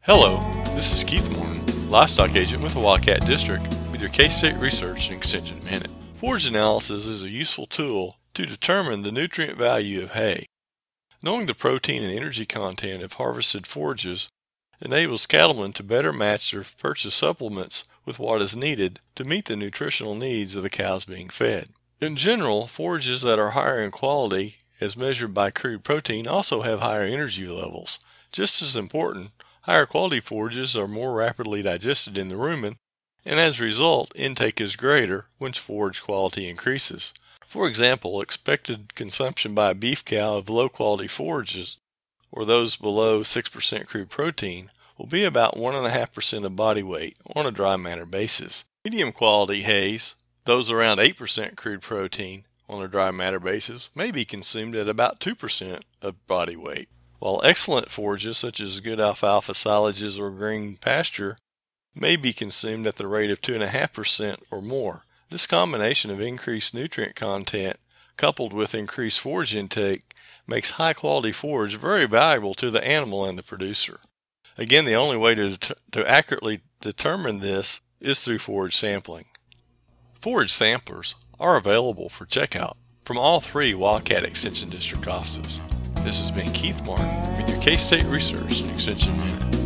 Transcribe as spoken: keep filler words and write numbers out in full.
Hello, this is Keith Morton, livestock agent with the Wildcat District with your K-State Research and Extension Minute. Forage analysis is a useful tool to determine the nutrient value of hay. Knowing the protein and energy content of harvested forages enables cattlemen to better match their purchased supplements with what is needed to meet the nutritional needs of the cows being fed. In general, forages that are higher in quality, as measured by crude protein, also have higher energy levels. Just as important, higher quality forages are more rapidly digested in the rumen, and as a result, intake is greater when forage quality increases. For example, expected consumption by a beef cow of low-quality forages, or those below six percent crude protein, will be about one point five percent of body weight on a dry matter basis. Medium-quality hays, those around eight percent crude protein on a dry matter basis, may be consumed at about two percent of body weight, while excellent forages such as good alfalfa silages or green pasture may be consumed at the rate of two point five percent or more. This combination of increased nutrient content coupled with increased forage intake makes high-quality forage very valuable to the animal and the producer. Again, the only way to, to accurately determine this is through forage sampling. Forage samplers are available for checkout from all three Wildcat Extension District offices. This has been Keith Martin with your K-State Research and Extension Minute.